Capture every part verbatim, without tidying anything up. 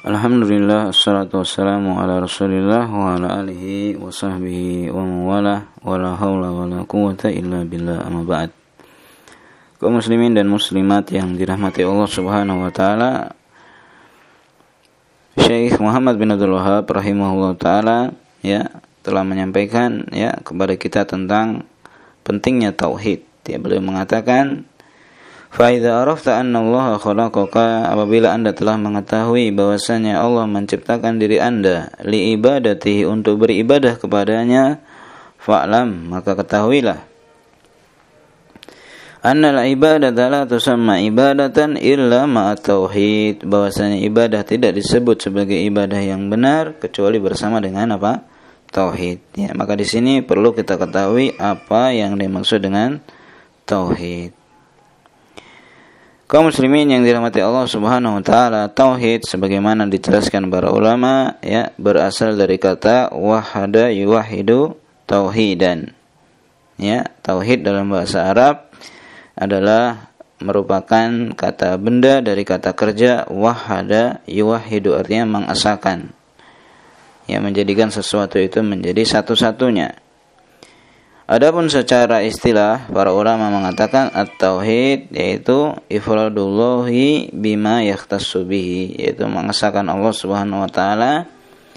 Alhamdulillah, assalatu wassalamu ala rasulillah wa ala alihi wa sahbihi wa mawalah wa la hawla wa la quwata illa billah, amma ba'd. Kaum muslimin dan muslimat yang dirahmati Allah subhanahu wa ta'ala, Syekh Muhammad bin Abdul Wahhab rahimahullah ta'ala ya, telah menyampaikan ya kepada kita tentang pentingnya tauhid. Ya, beliau mengatakan, Fa'idha arafta anna Allah khalaqaka, apabila anda telah mengetahui bahwasanya Allah menciptakan diri anda li ibadatihi, untuk beribadah kepadanya, fa'lam, maka ketahuilah, anna la ibadata la tusamma ibadatan illa ma'at tauhid, bahwasanya ibadah tidak disebut sebagai ibadah yang benar kecuali bersama dengan apa? Tauhid. Ya, maka di sini perlu kita ketahui apa yang dimaksud dengan tauhid. Kaum muslimin yang dirahmati Allah Subhanahu wa taala, tauhid sebagaimana dijelaskan para ulama ya, berasal dari kata wahada yuwahidu tauhidan. Ya, tauhid dalam bahasa Arab adalah merupakan kata benda dari kata kerja wahada yuwahidu, artinya mengesahkan. Ya, menjadikan sesuatu itu menjadi satu-satunya. Adapun secara istilah, para ulama mengatakan at-tauhid yaitu ifradullahi bima yakhtassu bihi, yaitu mengesahkan Allah Subhanahu wa taala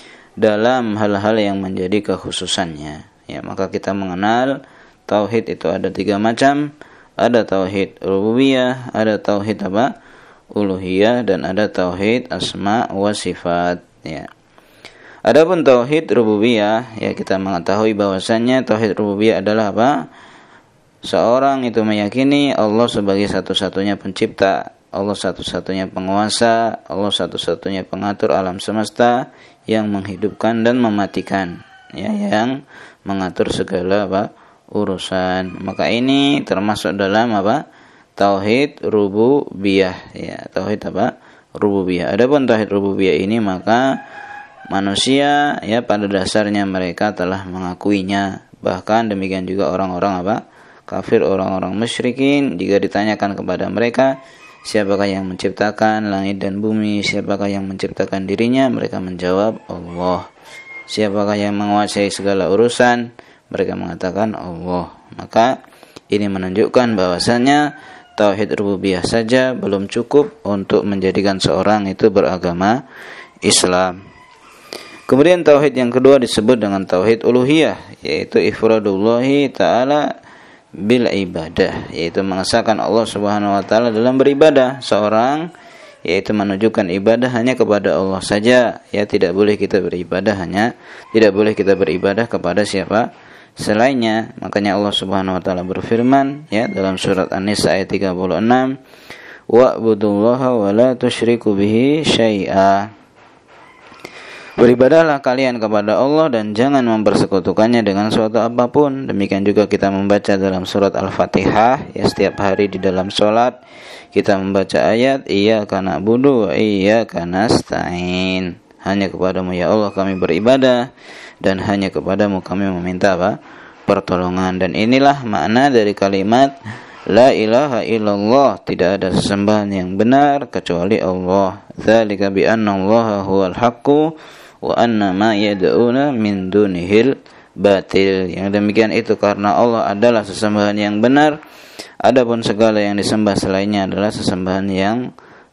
dalam hal-hal yang menjadi kekhususannya. Ya, maka kita mengenal tauhid itu ada tiga macam, ada tauhid rububiyah, ada tauhid apa? Uluhiyah, dan ada tauhid asma wa sifat. Ya. Adapun tauhid rububiyah, ya kita mengetahui bahwasannya tauhid rububiyah adalah apa? Seorang itu meyakini Allah sebagai satu-satunya pencipta, Allah satu-satunya penguasa, Allah satu-satunya pengatur alam semesta yang menghidupkan dan mematikan, ya, yang mengatur segala apa? Urusan. Maka ini termasuk dalam apa? Tauhid rububiyah, ya, tauhid apa? Rububiyah. Adapun tauhid rububiyah ini maka manusia ya pada dasarnya mereka telah mengakuinya, bahkan demikian juga orang-orang apa? Kafir, orang-orang musyrikin, jika ditanyakan kepada mereka siapakah yang menciptakan langit dan bumi, siapakah yang menciptakan dirinya, mereka menjawab Allah. Siapakah yang menguasai segala urusan, mereka mengatakan Allah. Maka ini menunjukkan bahwasannya tauhid rububiyah saja belum cukup untuk menjadikan seorang itu beragama Islam. Kemudian tauhid yang kedua disebut dengan tauhid uluhiyah, yaitu ifradullahi ta'ala bil ibadah, yaitu mengesahkan Allah Subhanahu wa taala dalam beribadah. Seorang yaitu menunjukkan ibadah hanya kepada Allah saja, ya, tidak boleh kita beribadah hanya tidak boleh kita beribadah kepada siapa selainnya. Makanya Allah Subhanahu wa taala berfirman ya dalam surat An-Nisa ayat tiga puluh enam, wa'budullaha wa la tusyriku bihi syai'a. Beribadahlah kalian kepada Allah dan jangan mempersekutukannya dengan suatu apapun. Demikian juga kita membaca dalam surat Al-Fatihah ya, setiap hari di dalam sholat kita membaca ayat iyyaka na'budu wa iyyaka nasta'in. Hanya kepadamu ya Allah kami beribadah dan hanya kepadamu kami meminta apa? Pertolongan. Dan inilah makna dari kalimat la ilaha illallah, tidak ada sesembahan yang benar kecuali Allah. Dzalika bi anna Allaha huwal haqqu wa anna ma yad'una min dunihil batil. Yang demikian itu karena Allah adalah sesembahan yang benar, adapun segala yang disembah selainnya adalah sesembahan yang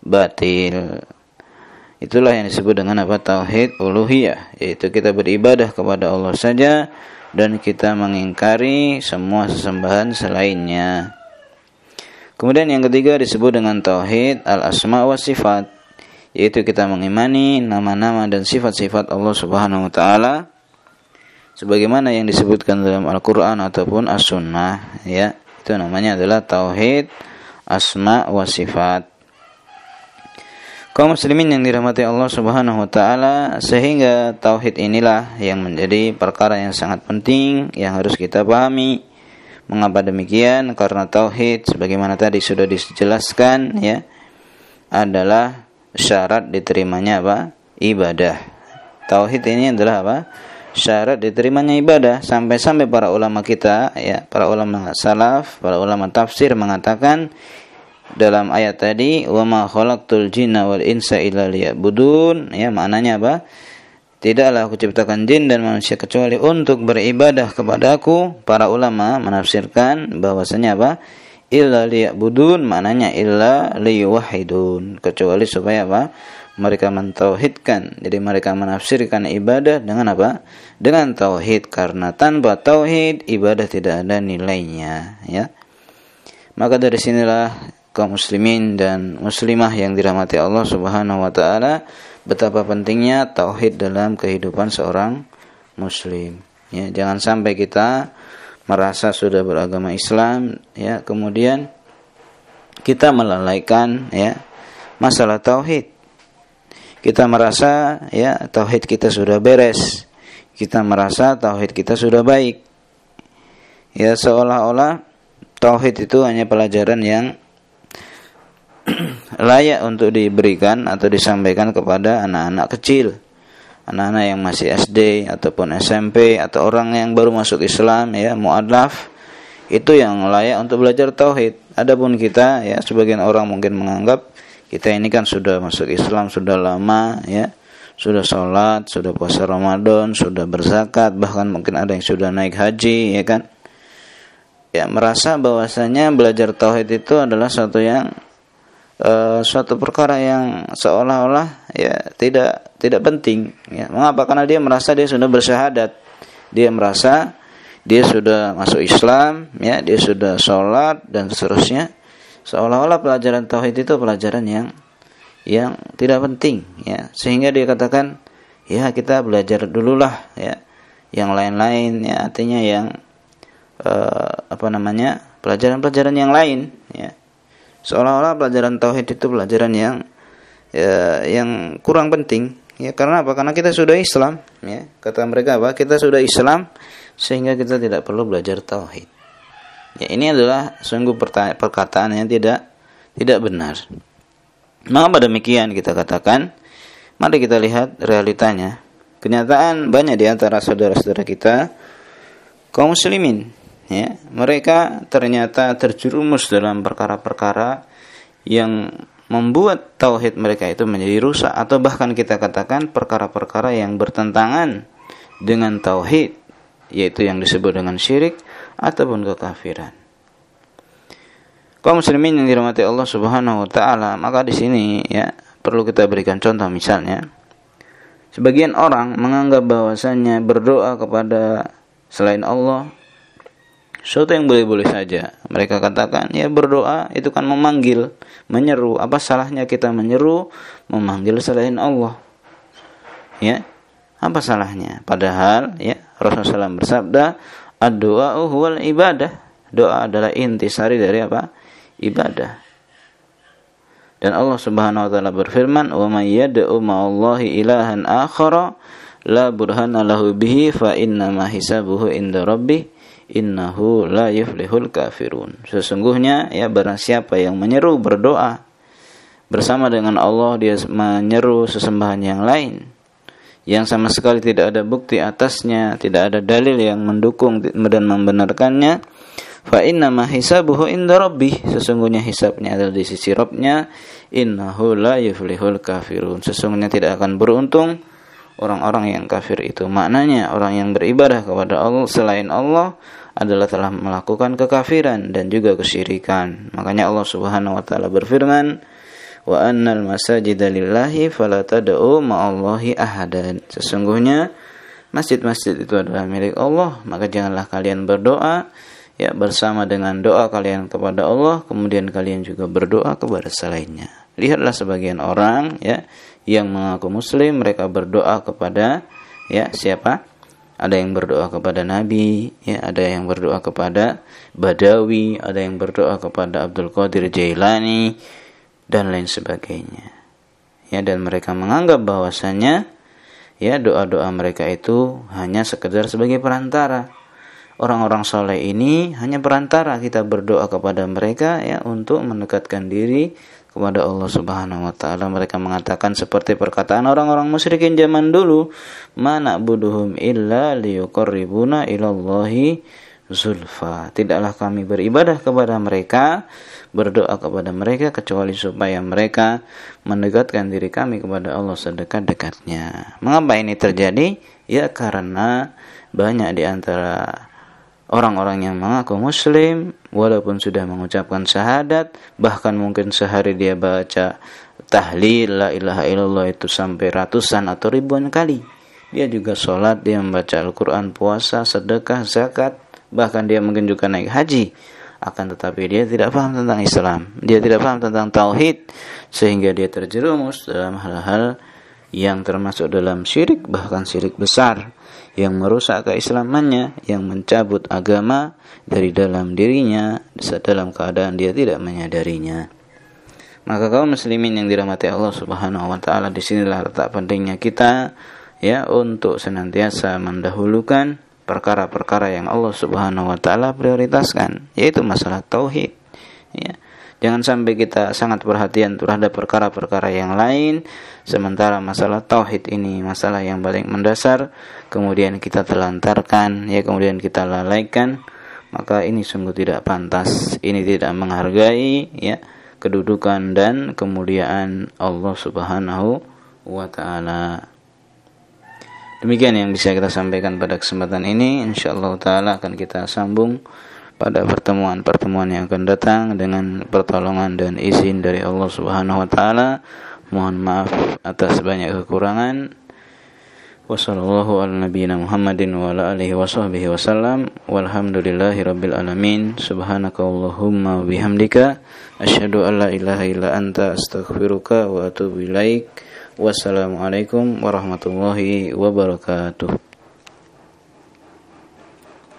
batil. Itulah yang disebut dengan apa? Tauhid uluhiyah, yaitu kita beribadah kepada Allah saja dan kita mengingkari semua sesembahan selainnya. Kemudian yang ketiga disebut dengan tauhid al-asma wa sifat, yaitu kita mengimani nama-nama dan sifat-sifat Allah Subhanahu wa taala sebagaimana yang disebutkan dalam Al-Qur'an ataupun As-Sunnah, ya. Itu namanya adalah tauhid asma wa sifat. Kaum muslimin yang dirahmati Allah Subhanahu wa taala, sehingga tauhid inilah yang menjadi perkara yang sangat penting yang harus kita pahami. Mengapa demikian? Karena tauhid sebagaimana tadi sudah dijelaskan ya, adalah syarat diterimanya apa? Ibadah. Tauhid ini adalah apa? Syarat diterimanya ibadah. Sampai-sampai para ulama kita ya, para ulama salaf, para ulama tafsir mengatakan dalam ayat tadi, wa ma khalaqtul jinna wal insa illa liya'budun, ya maknanya apa? Tidaklah aku ciptakan jin dan manusia kecuali untuk beribadah kepadaku. Para ulama menafsirkan bahwasanya apa? Illa liya'budun maknanya illa liyuwahhidun, kecuali supaya apa? Mereka mentauhidkan. Jadi mereka menafsirkan ibadah dengan apa? Dengan tauhid, karena tanpa tauhid ibadah tidak ada nilainya, ya. Maka dari sinilah kaum muslimin dan muslimah yang dirahmati Allah Subhanahu wa taala, betapa pentingnya tauhid dalam kehidupan seorang muslim, ya. Jangan sampai kita merasa sudah beragama Islam, ya, kemudian kita melalaikan, ya, masalah tauhid. Kita merasa, ya, tauhid kita sudah beres. Kita merasa tauhid kita sudah baik. Ya, seolah-olah tauhid itu hanya pelajaran yang layak untuk diberikan atau disampaikan kepada anak-anak kecil, anak-anak yang masih S D ataupun S M P, atau orang yang baru masuk Islam, ya, mu'allaf, itu yang layak untuk belajar tauhid. Adapun kita, ya, sebagian orang mungkin menganggap kita ini kan sudah masuk Islam sudah lama, ya, sudah sholat, sudah puasa Ramadan, sudah berzakat, bahkan mungkin ada yang sudah naik haji, ya kan, ya, merasa bahwasanya belajar tauhid itu adalah suatu yang Uh, suatu perkara yang seolah-olah, ya, tidak tidak penting, ya. Mengapa? Karena dia merasa dia sudah bersyahadat, dia merasa dia sudah masuk Islam, ya, dia sudah sholat dan seterusnya. Seolah-olah pelajaran tauhid itu pelajaran yang yang tidak penting, ya, sehingga dia katakan, ya, kita belajar dululah, ya, yang lain-lain, ya, artinya yang uh, apa namanya pelajaran-pelajaran yang lain, ya. Seolah-olah pelajaran tauhid itu pelajaran yang ya, yang kurang penting, ya. Karena apa? Karena kita sudah Islam, ya. Kata mereka apa? Kita sudah Islam sehingga kita tidak perlu belajar tauhid. Ya, ini adalah sungguh perkataan yang tidak tidak benar. Mengapa demikian kita katakan? Mari kita lihat realitanya. Kenyataan banyak di antara saudara-saudara kita kaum muslimin, ya, mereka ternyata terjerumus dalam perkara-perkara yang membuat tauhid mereka itu menjadi rusak, atau bahkan kita katakan perkara-perkara yang bertentangan dengan tauhid, yaitu yang disebut dengan syirik ataupun kekafiran. Kaum muslimin yang dirahmati Allah Subhanahu wa taala, maka di sini, ya, perlu kita berikan contoh. Misalnya, sebagian orang menganggap bahwasanya berdoa kepada selain Allah suatu yang boleh-boleh saja. Mereka katakan, ya, berdoa itu kan memanggil, menyeru. Apa salahnya kita menyeru, memanggil selain Allah? Ya, apa salahnya? Padahal, ya, Rasulullah shallallahu alaihi wasallam bersabda, ad-du'a huwal ibadah. Doa adalah intisari dari apa? Ibadah. Dan Allah Subhanahu wa taala berfirman, wa may yad'u ma'allahi ilahan akhara la burhana lahu bihi fa inna ma hisabuhu inda rabbih innahu la yuflihul kafirun. Sesungguhnya, ya, barang siapa yang menyeru berdoa bersama dengan Allah, dia menyeru sesembahan yang lain yang sama sekali tidak ada bukti atasnya, tidak ada dalil yang mendukung dan membenarkannya, fa inna ma hisabuhu inda rabbih, sesungguhnya hisabnya adalah di sisi Rabbnya, innahu la yuflihul kafirun, sesungguhnya tidak akan beruntung orang-orang yang kafir itu. Maknanya orang yang beribadah kepada Allah selain Allah adalah telah melakukan kekafiran dan juga kesyirikan. Makanya Allah Subhanahu wa taala berfirman, wa annal masajida lillahi fala tad'u ma'allahi ahadan. Sesungguhnya masjid-masjid itu adalah milik Allah, maka janganlah kalian berdoa, ya, bersama dengan doa kalian kepada Allah, kemudian kalian juga berdoa kepada selainnya. Lihatlah sebagian orang, ya, yang mengaku muslim, mereka berdoa kepada, ya, siapa? Ada yang berdoa kepada Nabi, ya, ada yang berdoa kepada Badawi, ada yang berdoa kepada Abdul Qadir Jailani dan lain sebagainya. Ya, dan mereka menganggap bahwasanya, ya, doa-doa mereka itu hanya sekedar sebagai perantara. Orang-orang soleh ini hanya perantara, kita berdoa kepada mereka, ya, untuk mendekatkan diri kepada Allah Subhanahu wa taala. Mereka mengatakan seperti perkataan orang-orang musyrikin zaman dulu, ma na'buduhum illa liyuqarribuna ilallahi zulfa. Tidaklah kami beribadah kepada mereka, berdoa kepada mereka, kecuali supaya mereka mendekatkan diri kami kepada Allah sedekat-dekatnya. Mengapa ini terjadi? Ya karena banyak di antara orang-orang yang mengaku muslim, walaupun sudah mengucapkan syahadat, bahkan mungkin sehari dia baca tahlil la ilaha illallah itu sampai ratusan atau ribuan kali. Dia juga sholat, dia membaca Al-Quran, puasa, sedekah, zakat, bahkan dia mungkin juga naik haji. Akan tetapi dia tidak paham tentang Islam, dia tidak paham tentang tauhid, sehingga dia terjerumus dalam hal-hal yang termasuk dalam syirik, bahkan syirik besar, yang merusak keislamannya, yang mencabut agama dari dalam dirinya dalam keadaan dia tidak menyadarinya. Maka kaum muslimin yang dirahmati Allah Subhanahu wa taala, disinilah letak pentingnya kita ya untuk senantiasa mendahulukan perkara-perkara yang Allah Subhanahu wa taala prioritaskan, yaitu masalah tauhid. Ya. Jangan sampai kita sangat perhatian terhadap perkara-perkara yang lain, sementara masalah tauhid ini masalah yang paling mendasar, kemudian kita telantarkan, ya kemudian kita lalaikan, maka ini sungguh tidak pantas. Ini tidak menghargai ya kedudukan dan kemuliaan Allah Subhanahu wa taala. Demikian yang bisa kita sampaikan pada kesempatan ini. Insyaallah taala akan kita sambung pada pertemuan-pertemuan yang akan datang dengan pertolongan dan izin dari Allah Subhanahu wa taala. Mohon maaf atas banyak kekurangan. Wassallallahu ala nabiyyina Muhammadin wa ala alihi washabbihi wasallam. Walhamdulillahirabbil alamin. Subhanakallahumma wa bihamdika asyhadu an la ilaha illa anta astaghfiruka wa atubu ilaik. Wassalamualaikum warahmatullahi wabarakatuh.